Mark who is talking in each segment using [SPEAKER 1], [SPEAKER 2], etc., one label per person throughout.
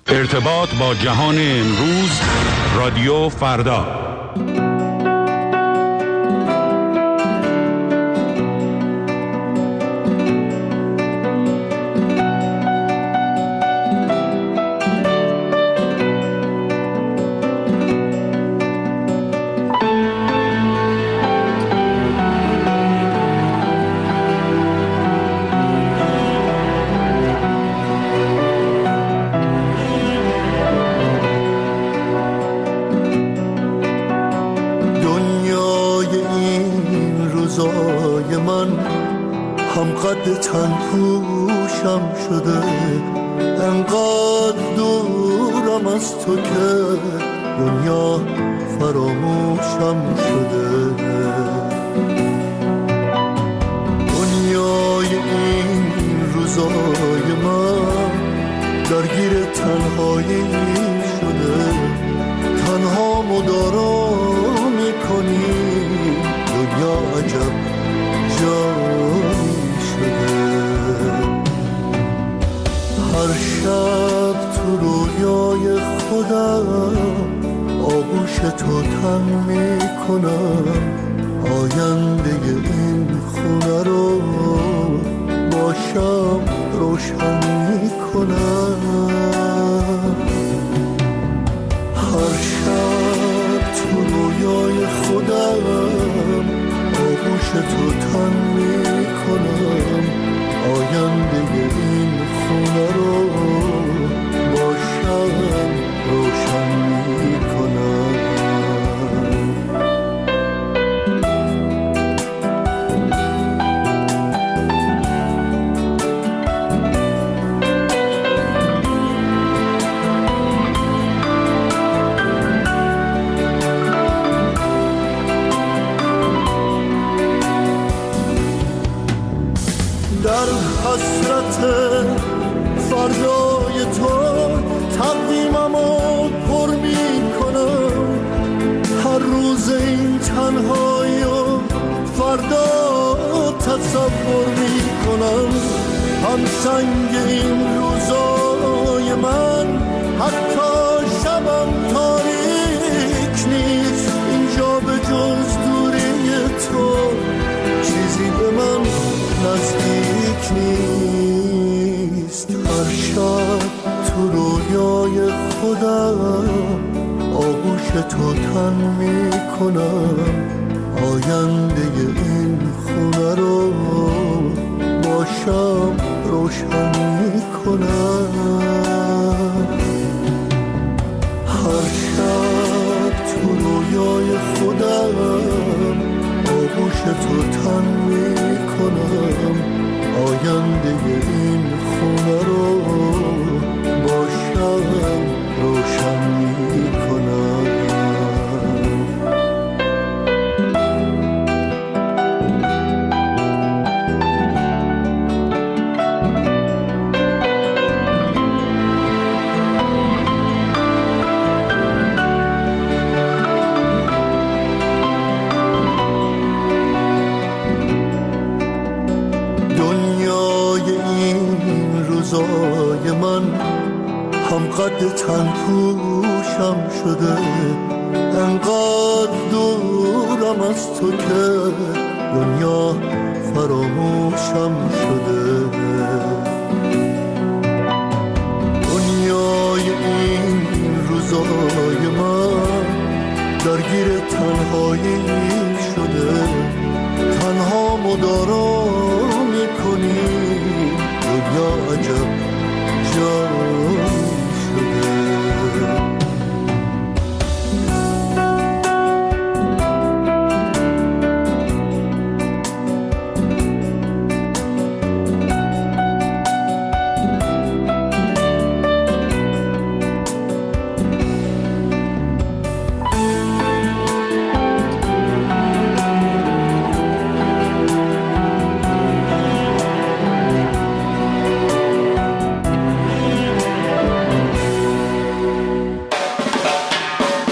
[SPEAKER 1] ارتباط با جهان امروز، رادیو فردا.
[SPEAKER 2] قد تن پوشم شده، انقدر دورم از تو که دنیا فراموشم شده. دنیای این روزای من درگیر تنهایی شده، تنها مدارا میکنی دنیا عجب جایی شده. هر شب تو رویای خودم آغوش تو تن میکنم، آینده این خونه رو باشم روشن میکنم. هر شب تو رویای خودم آغوش تو تن میکنم، آینده این خونه رو باشم روشن میکنم. حسرت فردای تو تقویممو پر میکنم، هر روز این تنهایی و فردا تصور میکنم. هم سنگ این روزای من حتی شبم تاریک نیست، اینجا به جز دوری تو چیزی به من نزدیک نیست. هر شب تو رویای خودم آغوش تو تن میکنم، آینده این خونه رو باشم روشن میکنم. هر شب تو رویای خودم آغوش تو تن میکنم، آینده این خونه رو باشم روشن میکنم. من هم قد تن پوشم شده، انقدر دورم از تو که دنیا فراموشم شده. دنیای این روزای من درگیر تنهایی شده، تنها مدارا میکنی دنیا عجب جایی شده.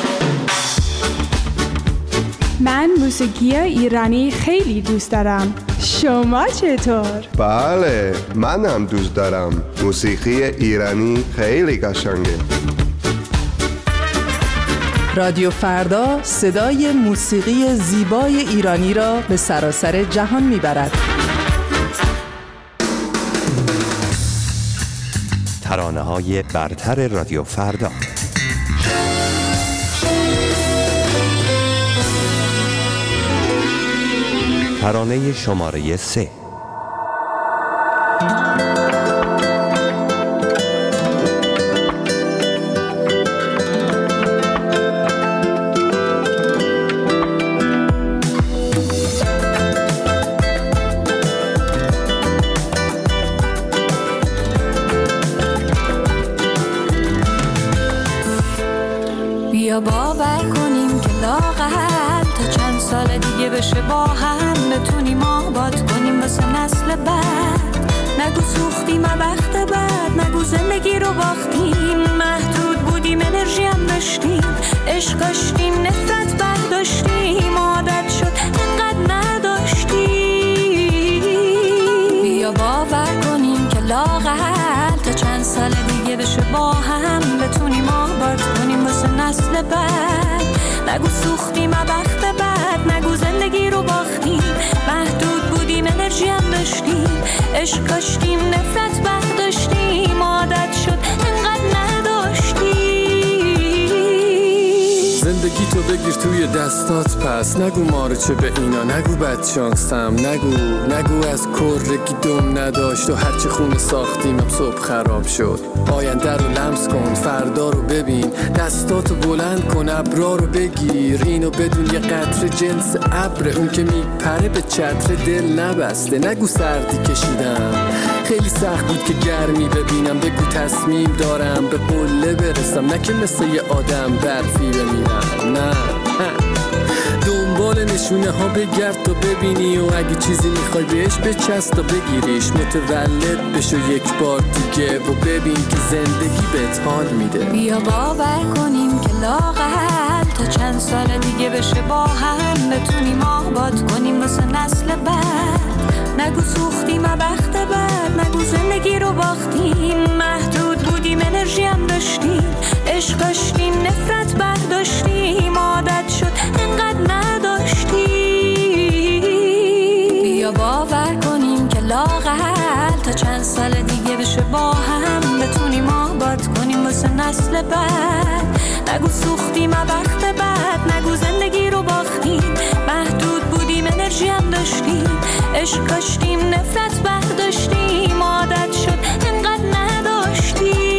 [SPEAKER 3] موسیقی ایرانی خیلی دوست دارم. شما چطور؟
[SPEAKER 4] بله، منم دوست دارم. موسیقی ایرانی خیلی قشنگه.
[SPEAKER 3] رادیو فردا صدای موسیقی زیبای ایرانی را به سراسر جهان میبرد.
[SPEAKER 5] ترانه‌های برتر رادیو فردا. ترانه شماره 3.
[SPEAKER 6] بیا باور کنیم که لااقل تا چند سال دیگه بشه با هم بتونیم آباد کنیم واسه نسل بعد. نگو سوختیم وقت بعد، نگو زندگی رو باختیم. محدود بودیم انرژی هم داشتیم، عشق داشتیم نفرت برداشتیم. عادت شد انقدر نداشتیم. بیا باور کنیم که لااقل تا چند سال دیگه بشه با هم بتونیم آباد کنیم واسه نسل بعد. نگو سوختیم وقت بعد، نگو زندگی رو باختیم. محدود بودیم انرژی هم داشتیم، عشق داشتیم نفرت برداشتیم. عادت شد انقدر نداشتیم.
[SPEAKER 7] زندگی تو بگیر توی دستات پس، نگو مارو چه به اینا، نگو بدشانسم، نگو از کرگی دم نداشت و هرچی خونه ساختیمم صبح خراب شد. آینده رو لمس کن، فردا رو ببین، دستاتو بلند کن، ابرا رو بگیر. اینو بدون یه قطره جنس ابر، اون که میپره به چتر دل نبسته. نگو سردی کشیدم، خیلی سخت بود که گرمی ببینم. بگو تصمیم دارم به قله برسم، نه که مثل یه آدم برفی بمیرم. نه دنبال نشونه ها بگرد تا ببینی، و اگه چیزی میخوای بهش بچست تا بگیریش. متولد بشو یک بار دیگه و ببین که زندگی بهت حال میده.
[SPEAKER 6] بیا باور کنیم که لااقل تا چند سال دیگه بشه با هم بتونیم آباد کنیم واسه نسل بعد. نگو سوختیم وقت بعد، نگو زندگی رو باختیم. محدود بودیم انرژی هم داشتیم، عشق داشتیم نفرت برداشتیم. عادت شد انقدر نداشتیم. بیا باور کنیم که لااقل تا چند سال دیگه بشه با هم بتونیم آباد کنیم واسه نسل بعد. نگو سوختیم وقت بعد، نگو زندگی رو باختیم. محدود بودیم انرژی هم داشتیم، عشق داشتیم نفرت برداشتیم. عادت شد انقدر نداشتیم.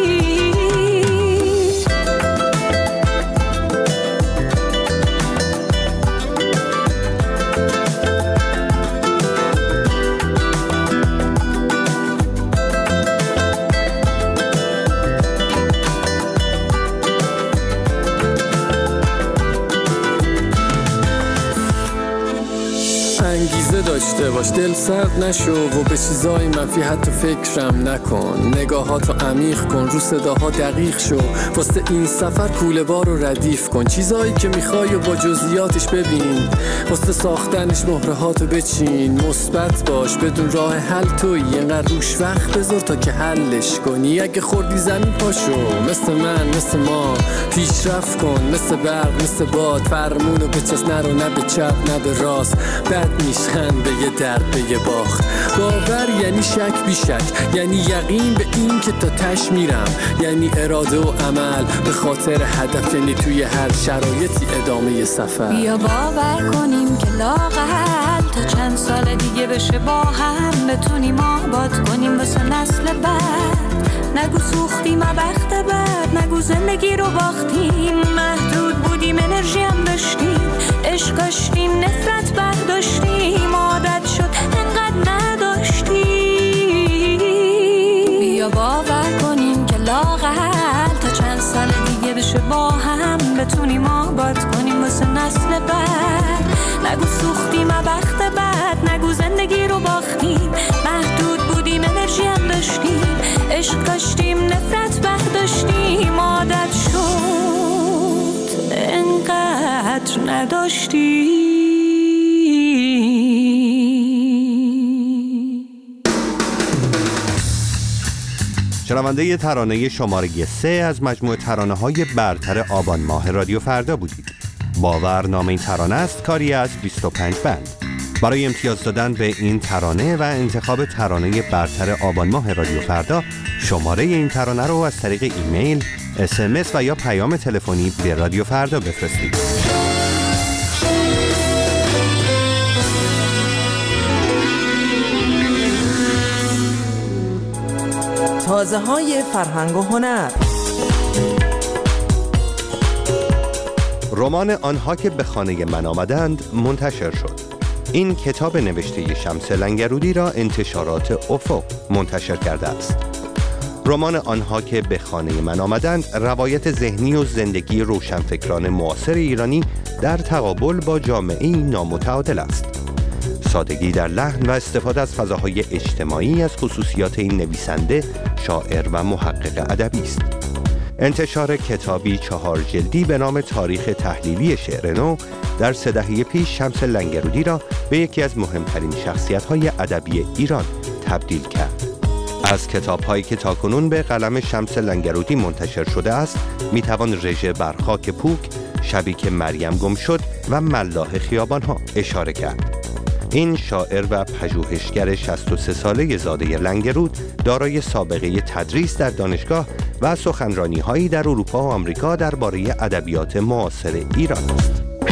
[SPEAKER 7] انگیزه داشته باش، دل سرد نشو و به چیزای منفی حتی فکرم نکن. نگاهاتو عمیق کن، رو صداها دقیق شو. واسه این سفر کوله بار رو ردیف کن. چیزایی که میخوای و با جزئیاتش ببین، واسه ساختنش مهرهاتو بچین. مثبت باش، بدون راه حل تویی، اینقدر روش وقت بذار تا که حلش کنی. اگه خوردی زمین پاشو، مثل من مثل ما پیشرفت کن. مثل برق مثل باد، فرمونو بچست، نرو نه به چپ نه به راست. بد میشخن به یه درد به یه باخت. باور یعنی شک بی شک، یعنی یقین به این که تا تش میرم. یعنی اراده و عمل به خاطر هدف، یعنی توی هر شرایطی ادامه سفر.
[SPEAKER 6] بیا باور کنیم که لااقل تا چند سال دیگه بشه با هم بتونیم آباد کنیم واسه نسل بعد. نگو سوختیم وقت بعد، نگو زندگی رو باختیم. محدود بودیم انرژی هم داشتیم، عشق داشتیم نفرت برداشتیم. عادت شد انقدر نداشتیم. بیا باور کنیم که لااقل تا چند سال دیگه بشه با هم بتونیم آباد کنیم واسه نسل بعد. نگو سوختیم وقت بعد، نگو زندگی رو باختیم. محدود بودیم انرژی هم داشتیم، عشق داشتیم نفرت برداشتیم. عادت شد انقدر نداشتیم.
[SPEAKER 5] شنونده ترانه شماره 3 از مجموعه ترانه‌های برتر آبان ماه رادیو فردا بودید. باور نام این ترانه است، کاری از 25 بند. برای امتیاز دادن به این ترانه و انتخاب ترانه برتر آبان ماه رادیو فردا، شماره این ترانه رو از طریق ایمیل، SMS و یا پیام تلفنی به رادیو فردا بفرستید.
[SPEAKER 3] تازه های فرهنگ و هنر.
[SPEAKER 5] رمان آنها که به خانه من آمدند منتشر شد. این کتاب نوشته شمس لنگرودی را انتشارات افق منتشر کرده است. رمان آنها که به خانه من آمدند روایت ذهنی و زندگی روشنفکران معاصر ایرانی در تقابل با جامعه‌ای نامتعادل است. سادگی در لحن و استفاده از فضاهای اجتماعی از خصوصیات این نویسنده، شاعر و محقق ادبی است. انتشار کتابی 4 جلدی به نام تاریخ تحلیلی شعر نو در 3 دهه پیش شمس لنگرودی را به یکی از مهمترین شخصیت‌های ادبی ایران تبدیل کرد. از کتاب‌هایی که تاکنون به قلم شمس لنگرودی منتشر شده است، می‌توان رژه بر خاک پوک، شبی که مریم گم شد و ملاح خیابان‌ها اشاره کرد. این شاعر و پژوهشگر 63 ساله زاده لنگرود دارای سابقه تدریس در دانشگاه و سخنرانی‌هایی در اروپا و آمریکا درباره ادبیات معاصر ایران است.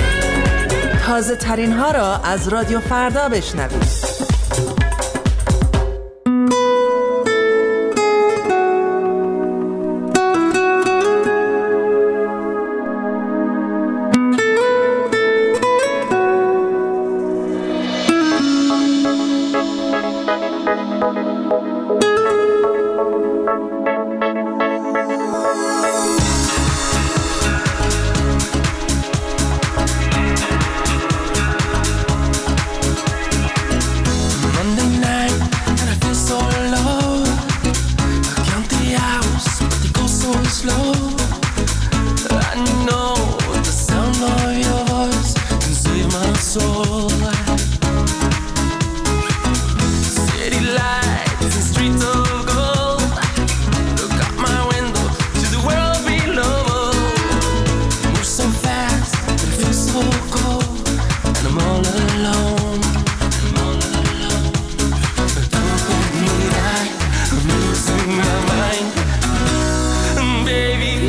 [SPEAKER 3] تازه ترین ها را از رادیو فردا بشنوید.
[SPEAKER 8] Baby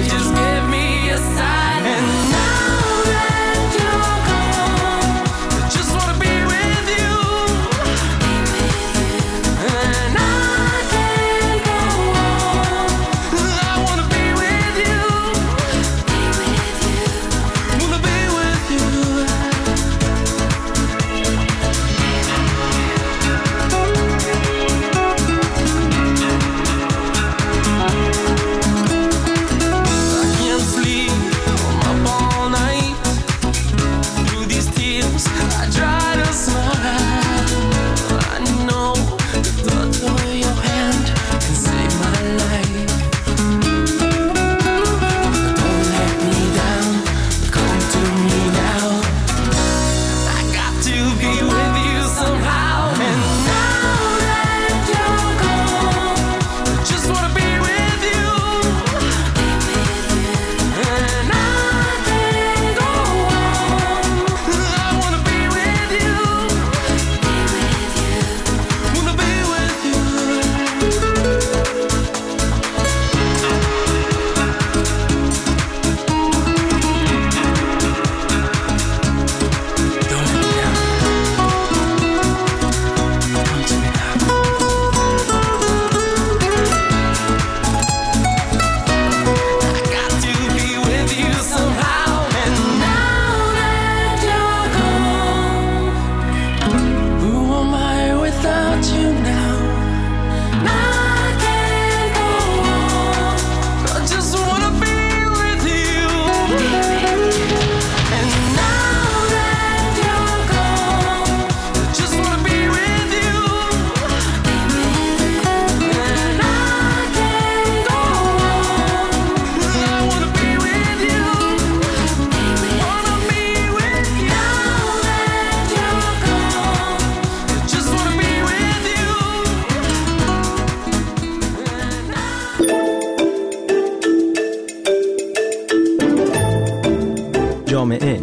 [SPEAKER 8] جامعه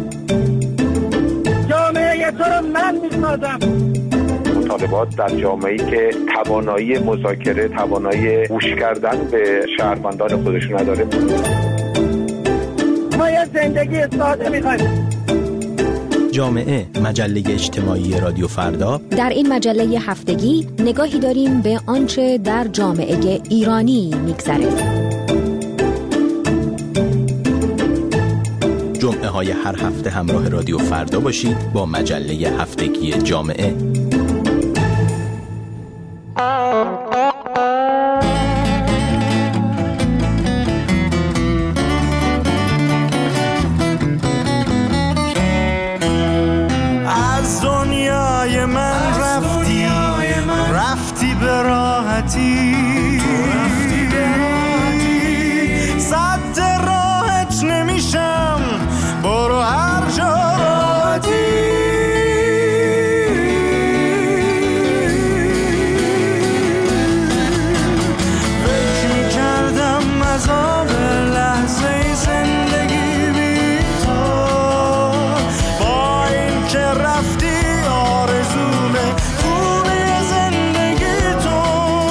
[SPEAKER 9] تو رو من میسازم.
[SPEAKER 10] مطالبات در جامعه‌ای که توانایی مذاکره، توانایی گوش کردن به شهروندان خودشون نداره.
[SPEAKER 9] ما یه زندگی ساده می‌خوایم.
[SPEAKER 8] جامعه، مجله اجتماعی رادیو فردا.
[SPEAKER 11] در این مجله هفتگی نگاهی داریم به آنچه در جامعه ایرانی می‌گذره.
[SPEAKER 8] جمعه های هر هفته همراه رادیو فردا باشید با مجله هفتگی جامعه.
[SPEAKER 2] از دنیای من رفتی به راحتی، صد راحت نمیشم، برو هر جا راحتی. فکر میکردم عذاب لحظه زندگی بی تو، با این که رفتی آرزوم خوبی زندگی تو.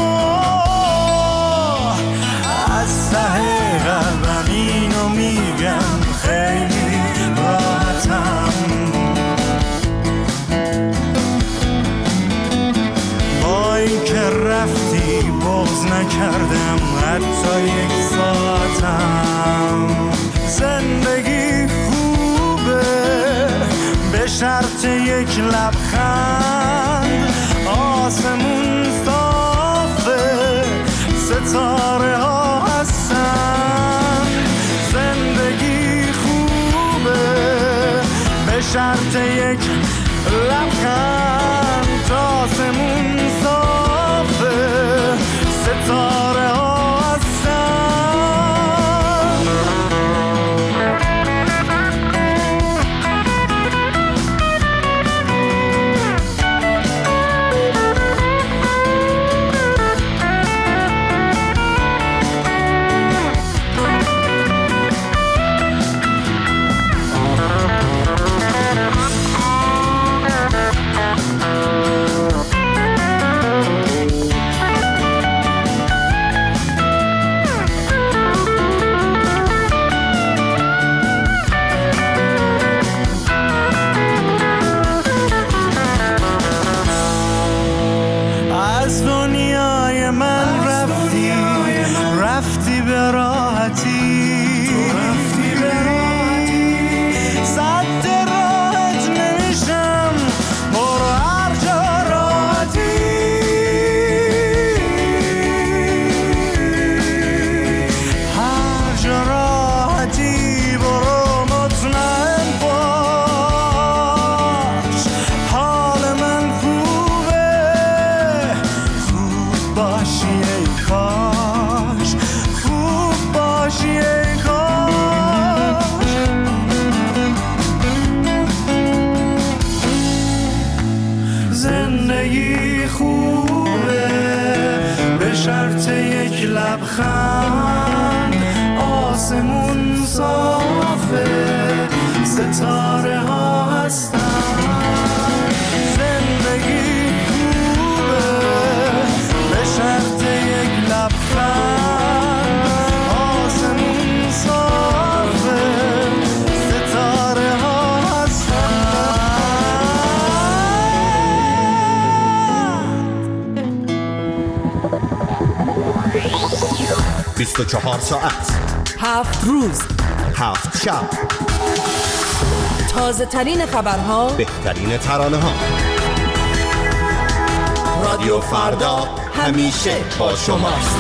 [SPEAKER 2] از ته قلبم اینو میگم خیلی راحتم، با این که رفتی بغض نکردم حتی یک ساعتم. زندگی خوبه به شرط یک لبخند، آسمون صافه ستاره ها هستن. زندگی خوبه به شرط یک لبخند، آسمون صافه ستاره ها هستن. از دنیای من رفتی به راحتی، صد راحت نمیشم، برو هر جا راحتی. هر جا راحتی برو مطمئن باش، حال من خوبه، خوب باشی ای کاش، خوب باشی ای کاش. زندگی خوبه به شرط یک لبخند، آسمون صافه ستاره ها هستن. زندگی خوبه به شرط یک لبخند، آسمون صافه ستاره ها هستن.
[SPEAKER 5] 24 ساعت
[SPEAKER 3] 7 روز
[SPEAKER 5] 7 شب،
[SPEAKER 3] تازه ترین خبرها،
[SPEAKER 5] بهترین ترانه ها. رادیو فردا همیشه با شماست.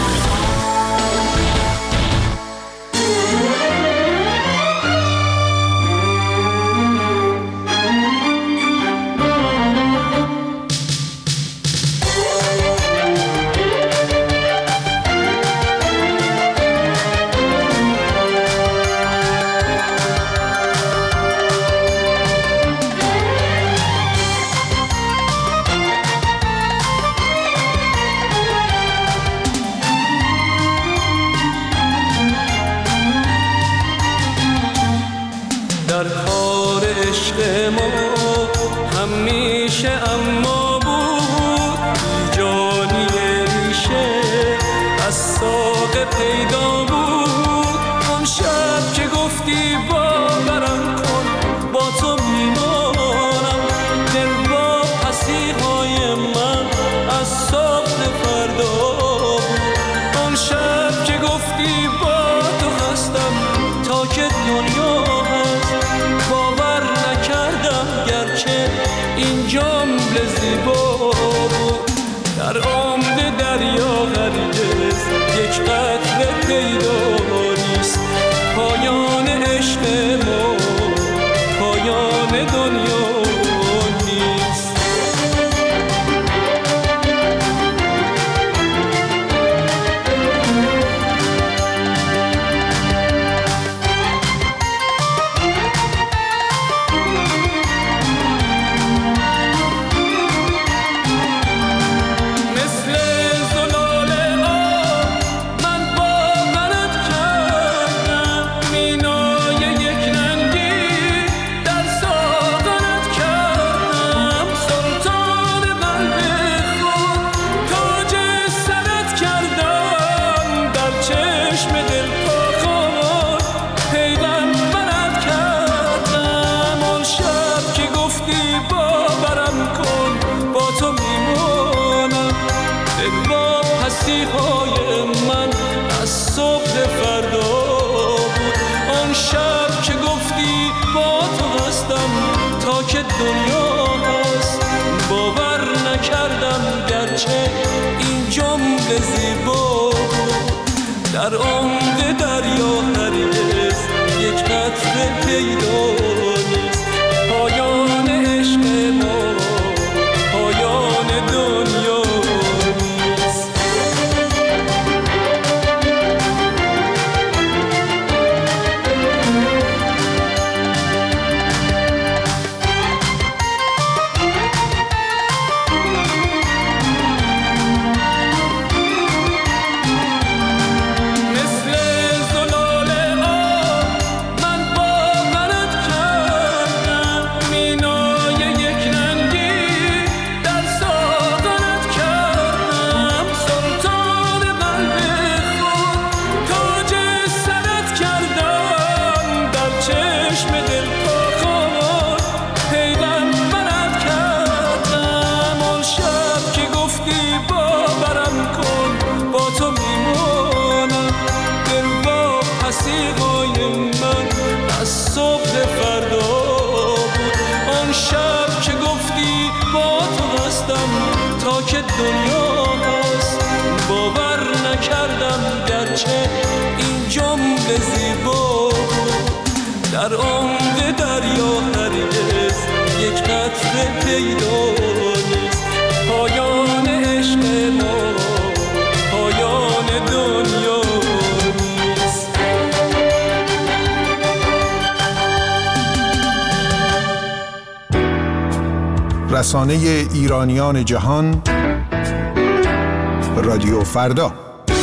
[SPEAKER 12] ما همیشه اما بود جانی ریشه از ساقه پیدا بود. اون شب که گفتی باورم کن با تو میمانم، دل با پسیهای من از صبح فردا بود. اون شب که گفتی با تو هستم تا که دنیا هست، باور نکردم گرچه این جمله زیبا بود. در عمق دریا هرگز یک قطره پیدا نیست، پایان عشق ما پایان دنیا نیست. دنیا هست باور نکردم گرچه این جمله زیبا بود. در عمق دریا هرگز یک قطره پیدا نیست، پایان عشق ما پایان دنیا نیست. دنیا هست باور نکردم گرچه این جمله زیبا بود. در عمق دریا هرگز یک قطره پیدا نیست، پایان عشق ما پایان دنیا نیست.
[SPEAKER 13] رسانه ایرانیان جهان رادیو فردا.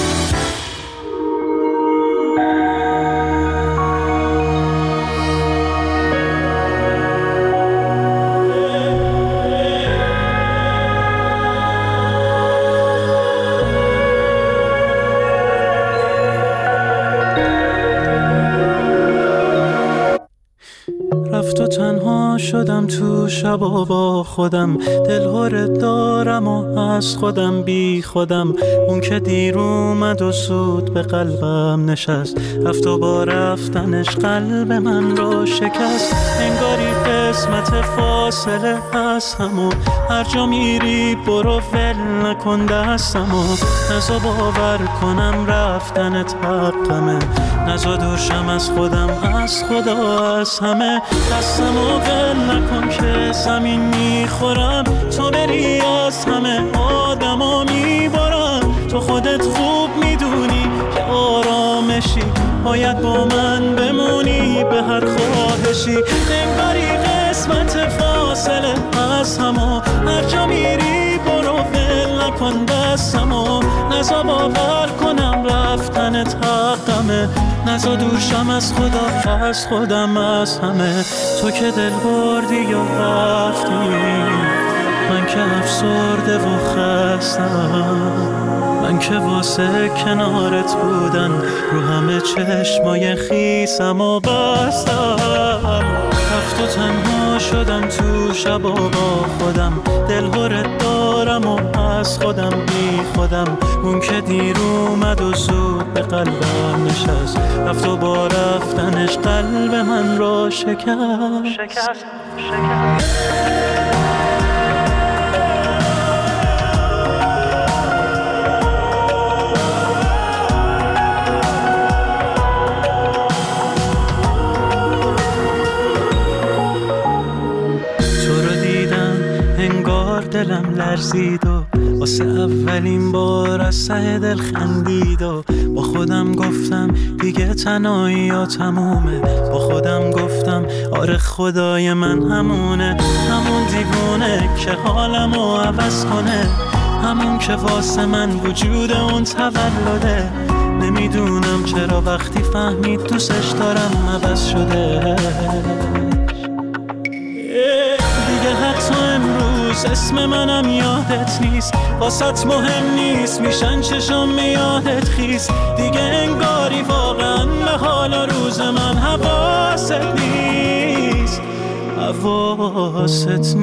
[SPEAKER 14] رفت و تنها شدم تو شبا با خودم، دلهوره دارم و از خودم بی خودم. اون که دیر اومد و سود به قلبم نشست، رفت و با رفتنش قلب من رو شکست. انگاری قسمت فاصله از همو، هر جا میری برو ول نکن دستمو. نزا باور کنم رفتنت حقمه، نزا دورشم از خودم از خدا از همه. دستمو ول نکن که زمین میخورم، تو بری از همه آدمو میبارم. تو خودت خوب میدونی که آرامشی، باید با من بمونی به هر خواهشی. انگاری قسمت فاصله از همو، هر جا میری برو ول نکن دستمو، نزا باور کنم رفتنت حقمه، نزا دورشم از خدا از خودم از همه. تو که دل بردی و رفتی، من که افسرده و خستم، من که واسه کنارت بودن رو همه چشمای خیسم و بستم. رفت و تنها شدم تو شبا با خودم، دلهرت دارم و از خودم بی خودم. اون که دیر اومد و زود به قلبم نشست، رفت و با رفتنش قلب من را شکست. دلم لرزید و واسه اولین بار از ته دل خندید و با خودم گفتم دیگه تنهایی ها تمومه. با خودم گفتم آره خدای من همونه، همون دیوونه که حالمو عوض کنه، همون که واسه من وجود اون تولده. نمیدونم چرا وقتی فهمید دوستش دارم عوض شده. دیگه حتی امروز اسم منم یادت نیست، واسط مهم نیست میشن چشم یادت خیست. دیگه انگاری واقعا به حال روز من حواست نیست، حواست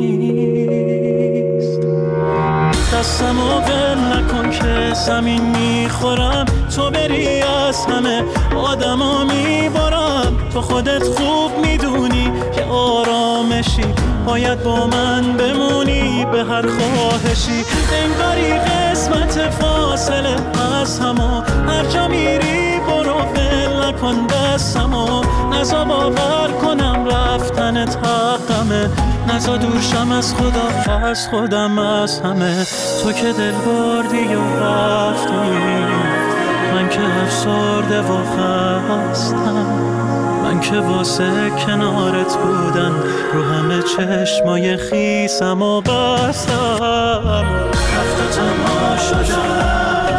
[SPEAKER 14] نیست. دستمو ول نکن که زمین میخورم، تو بری از همه آدما میبارم. تو خودت خوب میدونی که آرامشی، باید با من بمونی به هر خواهشی. انگاری قسمت فاصله از همو، هر جا میری برو ول نکن دستمو، نزا باور کنم رفتنت حقمه، نزا دورشم از خدا از خودم از همه. تو که دل بردی و رفتی، من که افسرده و خستم، من که واسه کنارت بودن رو همه چشمای خیسم و بستم. رفت و تنها شدم،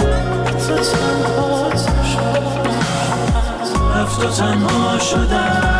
[SPEAKER 14] رفت و تنها شدم.